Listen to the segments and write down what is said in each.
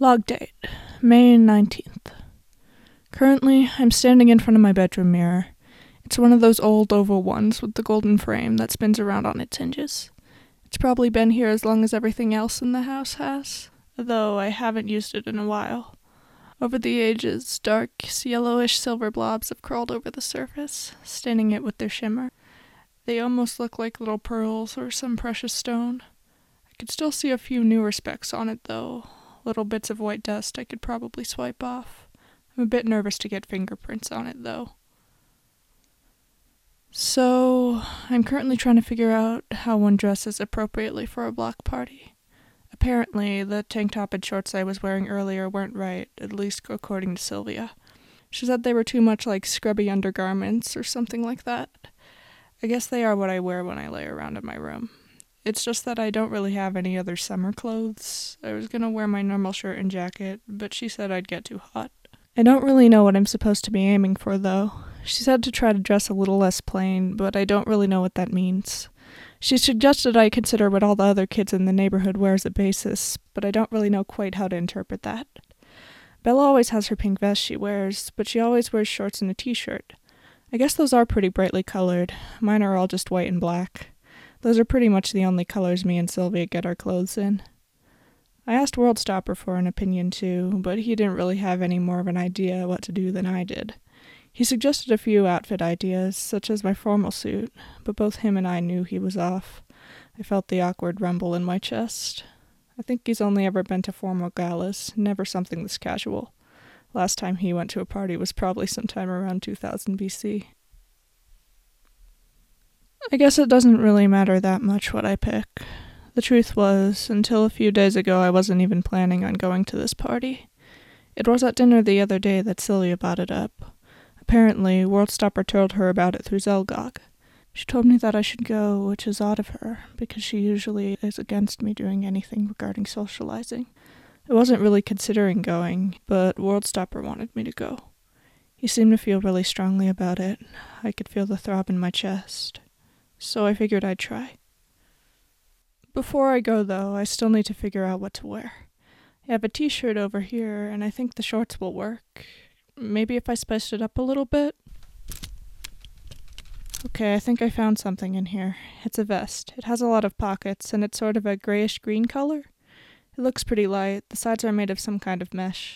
Log date, May 19th. Currently, I'm standing in front of my bedroom mirror. It's one of those old oval ones with the golden frame that spins around on its hinges. It's probably been here as long as everything else in the house has, though I haven't used it in a while. Over the ages, dark, yellowish silver blobs have crawled over the surface, staining it with their shimmer. They almost look like little pearls or some precious stone. I could still see a few newer specks on it, though. Little bits of white dust I could probably swipe off. I'm a bit nervous to get fingerprints on it, though. So, I'm currently trying to figure out how one dresses appropriately for a block party. Apparently, the tank top and shorts I was wearing earlier weren't right, at least according to Sylvia. She said they were too much like scrubby undergarments or something like that. I guess they are what I wear when I lay around in my room. It's just that I don't really have any other summer clothes. I was gonna wear my normal shirt and jacket, but she said I'd get too hot. I don't really know what I'm supposed to be aiming for, though. She said to try to dress a little less plain, but I don't really know what that means. She suggested I consider what all the other kids in the neighborhood wear as a basis, but I don't really know quite how to interpret that. Bella always has her pink vest she wears, but she always wears shorts and a t-shirt. I guess those are pretty brightly colored. Mine are all just white and black. Those are pretty much the only colors me and Sylvia get our clothes in. I asked Worldstopper for an opinion too, but he didn't really have any more of an idea what to do than I did. He suggested a few outfit ideas, such as my formal suit, but both him and I knew he was off. I felt the awkward rumble in my chest. I think he's only ever been to formal galas, never something this casual. Last time he went to a party was probably sometime around 2000 BC. I guess it doesn't really matter that much what I pick. The truth was, until a few days ago I wasn't even planning on going to this party. It was at dinner the other day that Sylvia brought it up. Apparently, Worldstopper told her about it through Zelgog. She told me that I should go, which is odd of her, because she usually is against me doing anything regarding socializing. I wasn't really considering going, but Worldstopper wanted me to go. He seemed to feel really strongly about it. I could feel the throb in my chest. So I figured I'd try. Before I go, though, I still need to figure out what to wear. I have a t-shirt over here, and I think the shorts will work. Maybe if I spiced it up a little bit? Okay, I think I found something in here. It's a vest. It has a lot of pockets, and it's sort of a grayish-green color. It looks pretty light. The sides are made of some kind of mesh.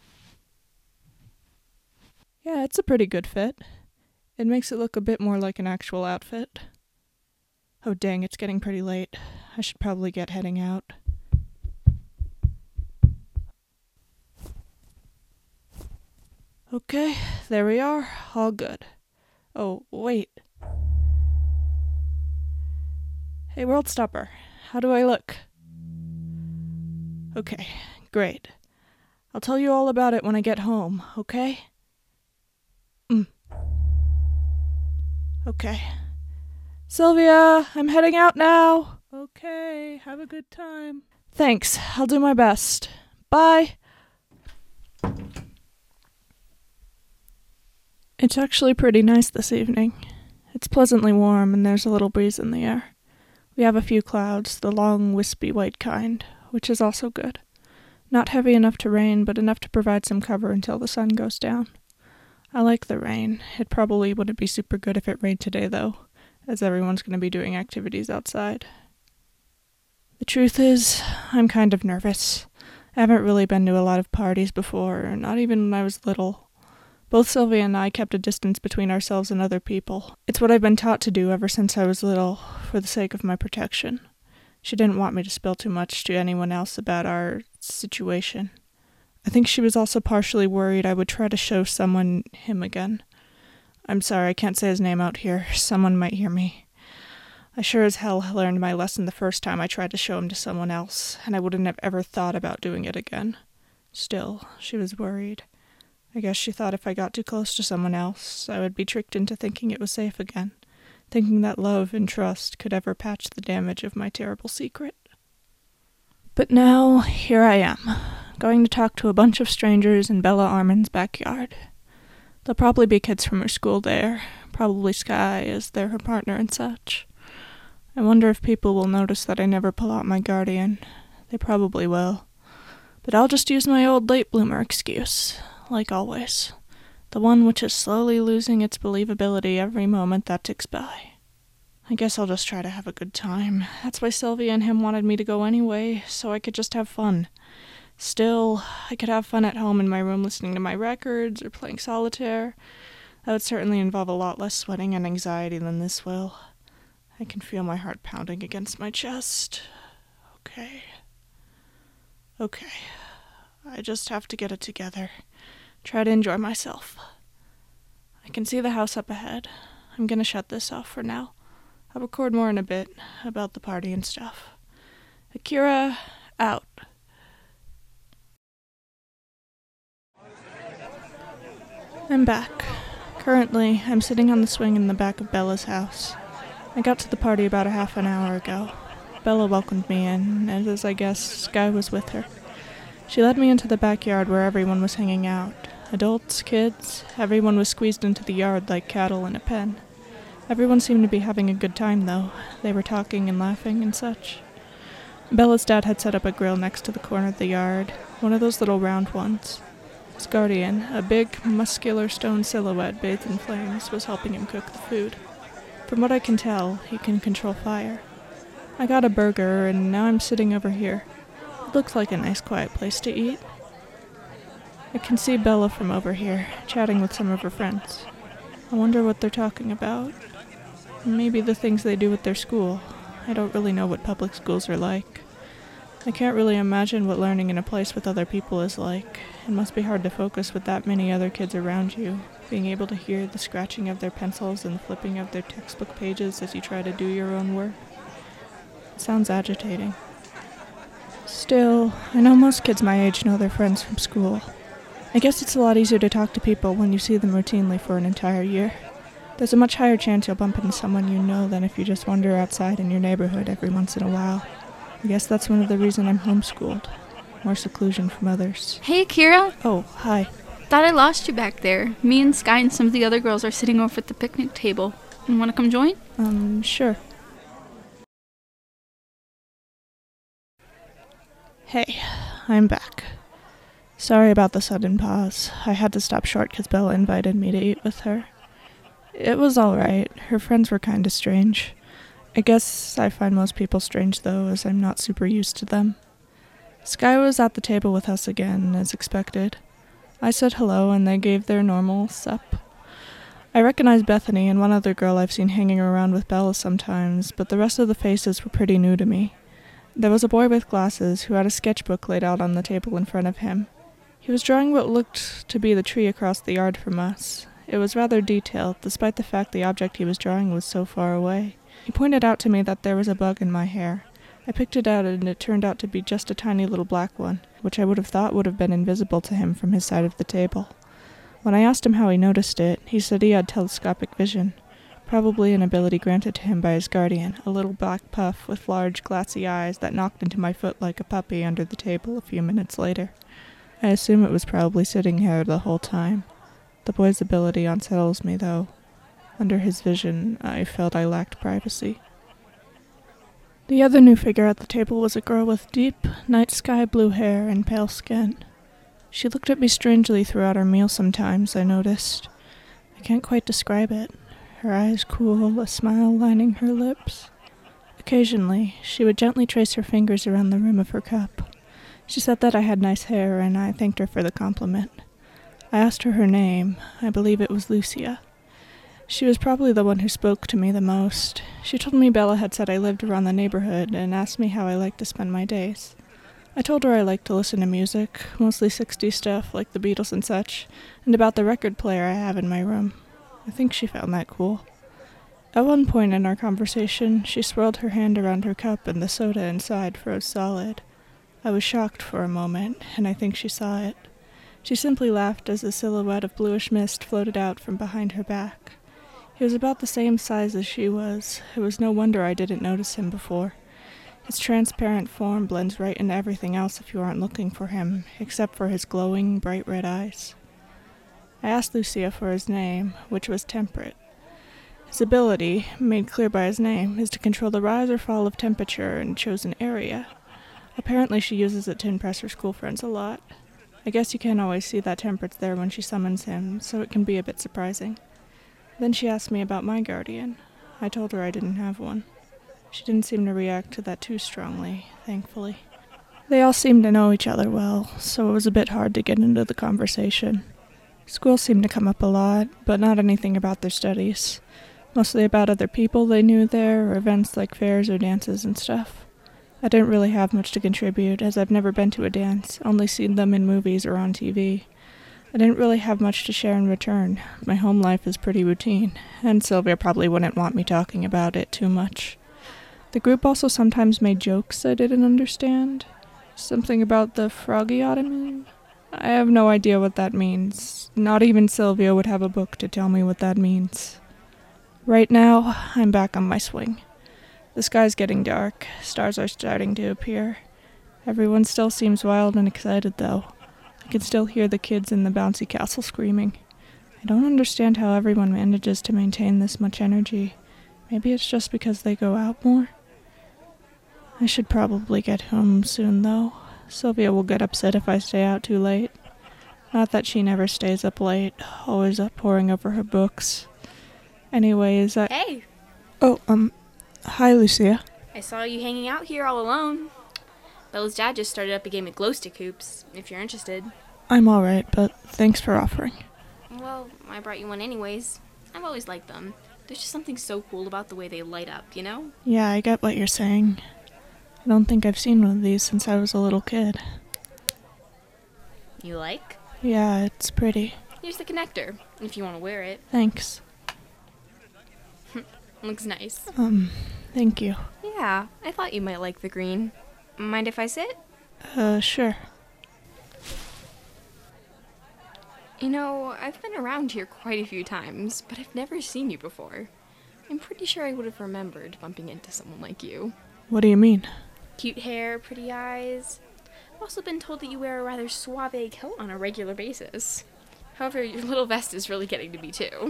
Yeah, it's a pretty good fit. It makes it look a bit more like an actual outfit. Oh dang, it's getting pretty late. I should probably get heading out. Okay, there we are. All good. Oh, wait. Hey, Worldstopper, how do I look? Okay, great. I'll tell you all about it when I get home, okay? Okay. Sylvia, I'm heading out now. Okay, have a good time. Thanks, I'll do my best. Bye. It's actually pretty nice this evening. It's pleasantly warm and there's a little breeze in the air. We have a few clouds, the long, wispy white kind, which is also good. Not heavy enough to rain, but enough to provide some cover until the sun goes down. I like the rain. It probably wouldn't be super good if it rained today, though, as everyone's going to be doing activities outside. The truth is, I'm kind of nervous. I haven't really been to a lot of parties before, not even when I was little. Both Sylvia and I kept a distance between ourselves and other people. It's what I've been taught to do ever since I was little, for the sake of my protection. She didn't want me to spill too much to anyone else about our situation. I think she was also partially worried I would try to show someone him again. I'm sorry, I can't say his name out here. Someone might hear me. I sure as hell learned my lesson the first time I tried to show him to someone else, and I wouldn't have ever thought about doing it again. Still, she was worried. I guess she thought if I got too close to someone else, I would be tricked into thinking it was safe again, thinking that love and trust could ever patch the damage of my terrible secret. But now, here I am, going to talk to a bunch of strangers in Bella Armin's backyard. There'll probably be kids from her school there, probably Sky, as they're her partner and such. I wonder if people will notice that I never pull out my Guardian. They probably will. But I'll just use my old late bloomer excuse, like always. The one which is slowly losing its believability every moment that ticks by. I guess I'll just try to have a good time. That's why Sylvia and him wanted me to go anyway, so I could just have fun. Still, I could have fun at home in my room listening to my records or playing solitaire. That would certainly involve a lot less sweating and anxiety than this will. I can feel my heart pounding against my chest. Okay. I just have to get it together. Try to enjoy myself. I can see the house up ahead. I'm gonna shut this off for now. I'll record more in a bit about the party and stuff. Akira, out. I'm back. Currently, I'm sitting on the swing in the back of Bella's house. I got to the party about a half an hour ago. Bella welcomed me in, and as I guessed, Sky was with her. She led me into the backyard where everyone was hanging out. Adults, kids, everyone was squeezed into the yard like cattle in a pen. Everyone seemed to be having a good time, though. They were talking and laughing and such. Bella's dad had set up a grill next to the corner of the yard, one of those little round ones. His guardian, a big, muscular stone silhouette bathed in flames, was helping him cook the food. From what I can tell, he can control fire. I got a burger, and now I'm sitting over here. It looks like a nice, quiet place to eat. I can see Bella from over here, chatting with some of her friends. I wonder what they're talking about. Maybe the things they do at their school. I don't really know what public schools are like. I can't really imagine what learning in a place with other people is like. It must be hard to focus with that many other kids around you, being able to hear the scratching of their pencils and the flipping of their textbook pages as you try to do your own work. It sounds agitating. Still, I know most kids my age know their friends from school. I guess it's a lot easier to talk to people when you see them routinely for an entire year. There's a much higher chance you'll bump into someone you know than if you just wander outside in your neighborhood every once in a while. I guess that's one of the reasons I'm homeschooled. More seclusion from others. Hey, Akira. Oh, hi. Thought I lost you back there. Me and Sky and some of the other girls are sitting over at the picnic table. You want to come join? Sure. Hey, I'm back. Sorry about the sudden pause. I had to stop short because Bella invited me to eat with her. It was alright. Her friends were kinda strange. I guess I find most people strange, though, as I'm not super used to them. Sky was at the table with us again, as expected. I said hello, and they gave their normal sup. I recognized Bethany and one other girl I've seen hanging around with Bella sometimes, but the rest of the faces were pretty new to me. There was a boy with glasses who had a sketchbook laid out on the table in front of him. He was drawing what looked to be the tree across the yard from us. It was rather detailed, despite the fact the object he was drawing was so far away. He pointed out to me that there was a bug in my hair. I picked it out, and it turned out to be just a tiny little black one, which I would have thought would have been invisible to him from his side of the table. When I asked him how he noticed it, he said he had telescopic vision, probably an ability granted to him by his guardian, a little black puff with large, glassy eyes that knocked into my foot like a puppy under the table a few minutes later. I assume it was probably sitting here the whole time. The boy's ability unsettles me, though. Under his vision, I felt I lacked privacy. The other new figure at the table was a girl with deep, night sky blue hair and pale skin. She looked at me strangely throughout our meal sometimes, I noticed. I can't quite describe it. Her eyes cool, a smile lining her lips. Occasionally, she would gently trace her fingers around the rim of her cup. She said that I had nice hair, and I thanked her for the compliment. I asked her name. I believe it was Lucia. She was probably the one who spoke to me the most. She told me Bella had said I lived around the neighborhood and asked me how I liked to spend my days. I told her I liked to listen to music, mostly 60s stuff like the Beatles and such, and about the record player I have in my room. I think she found that cool. At one point in our conversation, she swirled her hand around her cup and the soda inside froze solid. I was shocked for a moment, and I think she saw it. She simply laughed as a silhouette of bluish mist floated out from behind her back. He was about the same size as she was. It was no wonder I didn't notice him before. His transparent form blends right into everything else if you aren't looking for him, except for his glowing, bright red eyes. I asked Lucia for his name, which was Temperate. His ability, made clear by his name, is to control the rise or fall of temperature in a chosen area. Apparently she uses it to impress her school friends a lot. I guess you can't always see that temperance there when she summons him, so it can be a bit surprising. Then she asked me about my guardian. I told her I didn't have one. She didn't seem to react to that too strongly, thankfully. They all seemed to know each other well, so it was a bit hard to get into the conversation. School seemed to come up a lot, but not anything about their studies. Mostly about other people they knew there, or events like fairs or dances and stuff. I didn't really have much to contribute, as I've never been to a dance, only seen them in movies or on TV. I didn't really have much to share in return. My home life is pretty routine, and Sylvia probably wouldn't want me talking about it too much. The group also sometimes made jokes I didn't understand. Something about the froggy-ottoman? I have no idea what that means. Not even Sylvia would have a book to tell me what that means. Right now, I'm back on my swing. The sky's getting dark. Stars are starting to appear. Everyone still seems wild and excited, though. I can still hear the kids in the bouncy castle screaming. I don't understand how everyone manages to maintain this much energy. Maybe it's just because they go out more? I should probably get home soon, though. Sylvia will get upset if I stay out too late. Not that she never stays up late, always up poring over her books. Anyways, Hey! Oh, hi, Lucia. I saw you hanging out here all alone. Bella's dad just started up a game of glow stick hoops, if you're interested. I'm alright, but thanks for offering. Well, I brought you one anyways. I've always liked them. There's just something so cool about the way they light up, you know? Yeah, I get what you're saying. I don't think I've seen one of these since I was a little kid. You like? Yeah, it's pretty. Here's the connector, if you want to wear it. Thanks. Looks nice. Thank you. Yeah, I thought you might like the green. Mind if I sit? Sure. You know, I've been around here quite a few times, but I've never seen you before. I'm pretty sure I would have remembered bumping into someone like you. What do you mean? Cute hair, pretty eyes. I've also been told that you wear a rather suave coat on a regular basis. However, your little vest is really getting to me too.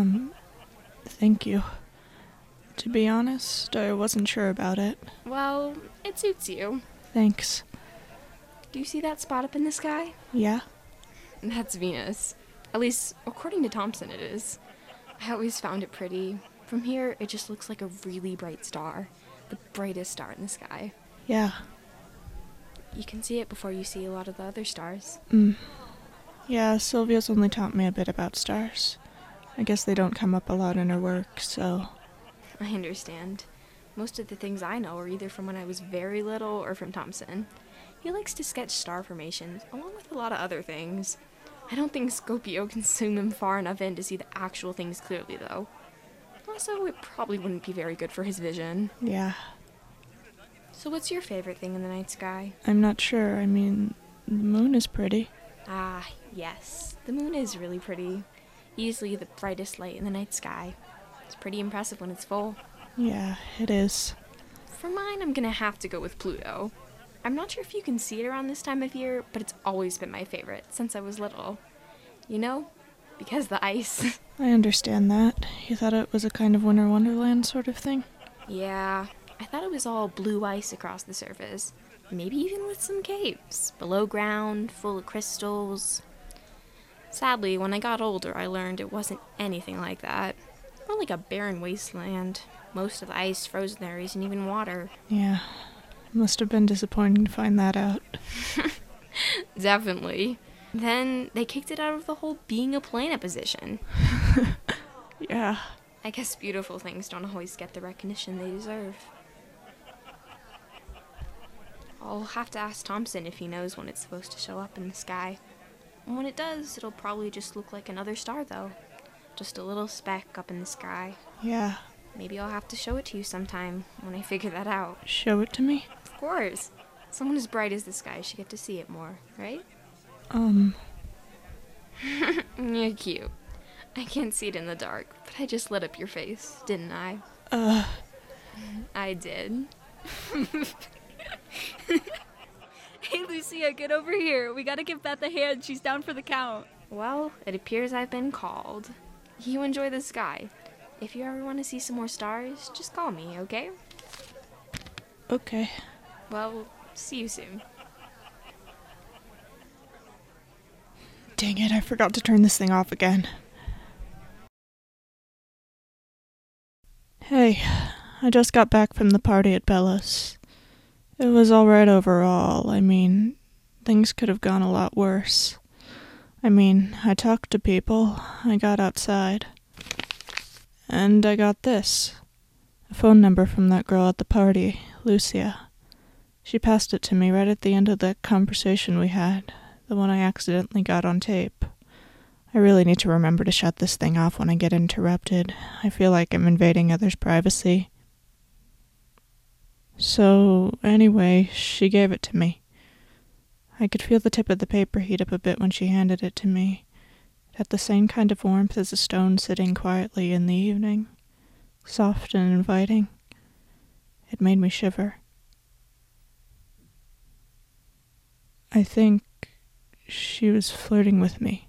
Thank you. To be honest, I wasn't sure about it. Well, it suits you. Thanks. Do you see that spot up in the sky? Yeah? That's Venus. At least, according to Thompson, it is. I always found it pretty. From here, it just looks like a really bright star. The brightest star in the sky. Yeah. You can see it before you see a lot of the other stars. Yeah, Sylvia's only taught me a bit about stars. I guess they don't come up a lot in her work, so... I understand. Most of the things I know are either from when I was very little or from Thompson. He likes to sketch star formations, along with a lot of other things. I don't think Scopio can zoom them far enough in to see the actual things clearly, though. Also, it probably wouldn't be very good for his vision. Yeah. So what's your favorite thing in the night sky? I'm not sure. I mean, the moon is pretty. Ah, yes. The moon is really pretty. Easily the brightest light in the night sky. It's pretty impressive when it's full. Yeah, it is. For mine, I'm gonna have to go with Pluto. I'm not sure if you can see it around this time of year, but it's always been my favorite since I was little. You know? Because the ice. I understand that. You thought it was a kind of winter wonderland sort of thing? Yeah, I thought it was all blue ice across the surface. Maybe even with some caves. Below ground, full of crystals. Sadly, when I got older, I learned it wasn't anything like that. More like a barren wasteland. Most of the ice frozen there isn't even water. Yeah. Must have been disappointing to find that out. Definitely. Then they kicked it out of the whole being a planet position. Yeah. I guess beautiful things don't always get the recognition they deserve. I'll have to ask Thompson if he knows when it's supposed to show up in the sky. And when it does, it'll probably just look like another star, though. Just a little speck up in the sky. Yeah. Maybe I'll have to show it to you sometime when I figure that out. Show it to me? Of course. Someone as bright as this guy should get to see it more, right? You're cute. I can't see it in the dark, but I just lit up your face, didn't I? I did. Hey, Lucia, get over here. We gotta give Beth a hand. She's down for the count. Well, it appears I've been called. You enjoy the sky. If you ever want to see some more stars, just call me, okay? Okay. Well, See you soon. Dang it, I forgot to turn this thing off again. Hey, I just got back from the party at Bella's. It was alright overall. I mean, things could have gone a lot worse. I talked to people, I got outside. And I got this. A phone number from that girl at the party, Lucia. She passed it to me right at the end of the conversation we had, the one I accidentally got on tape. I really need to remember to shut this thing off when I get interrupted. I feel like I'm invading others' privacy. So, anyway, she gave it to me. I could feel the tip of the paper heat up a bit when she handed it to me. It had the same kind of warmth as a stone sitting quietly in the evening, soft and inviting. It made me shiver. I think she was flirting with me.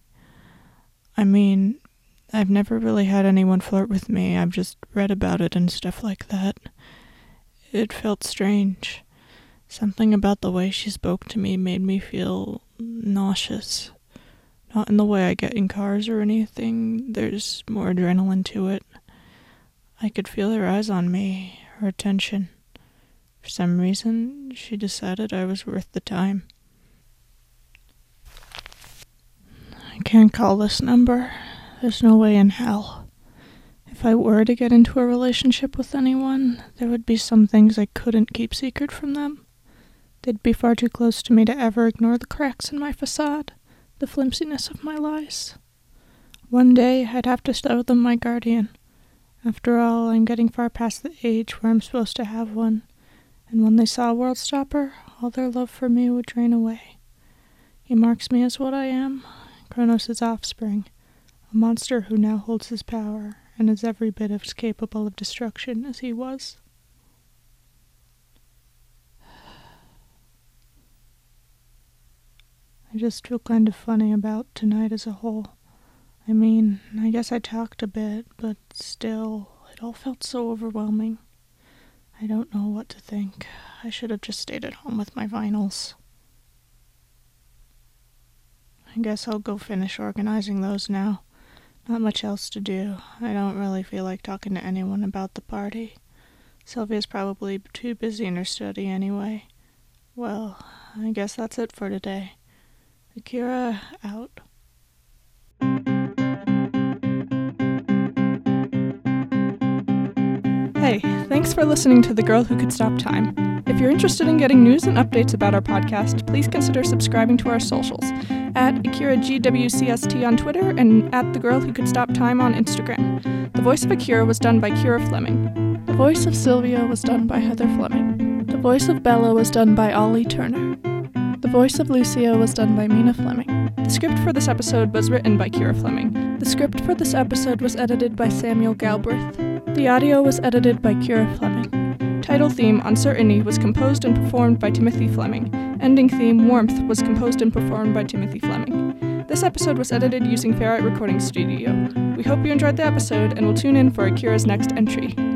I've never really had anyone flirt with me. I've just read about it and stuff like that. It felt strange. Something about the way she spoke to me made me feel nauseous. Not in the way I get in cars or anything. There's more adrenaline to it. I could feel her eyes on me, her attention. For some reason, she decided I was worth the time. I can't call this number. There's no way in hell. If I were to get into a relationship with anyone, there would be some things I couldn't keep secret from them. They'd be far too close to me to ever ignore the cracks in my facade, the flimsiness of my lies. One day, I'd have to show them my guardian. After all, I'm getting far past the age where I'm supposed to have one, and when they saw Worldstopper, all their love for me would drain away. He marks me as what I am, Kronos' offspring, a monster who now holds his power and is every bit as capable of destruction as he was. I just feel kind of funny about tonight as a whole. I guess I talked a bit, but still, it all felt so overwhelming. I don't know what to think. I should have just stayed at home with my vinyls. I guess I'll go finish organizing those now. Not much else to do. I don't really feel like talking to anyone about the party. Sylvia's probably too busy in her study anyway. Well, I guess that's it for today. Akira out. Hey, thanks for listening to The Girl Who Could Stop Time. If you're interested in getting news and updates about our podcast, please consider subscribing to our socials at AkiraGWCST on Twitter and at The Girl Who Could Stop Time on Instagram. The voice of Akira was done by Kira Fleming. The voice of Sylvia was done by Heather Fleming. The voice of Bella was done by Ollie Turner. The voice of Lucia was done by Mina Fleming. The script for this episode was written by Kira Fleming. The script for this episode was edited by Samuel Galbraith. The audio was edited by Kira Fleming. Title theme, Uncertainty, was composed and performed by Timothy Fleming. Ending theme, Warmth, was composed and performed by Timothy Fleming. This episode was edited using Ferret Recording Studio. We hope you enjoyed the episode and will tune in for Akira's next entry.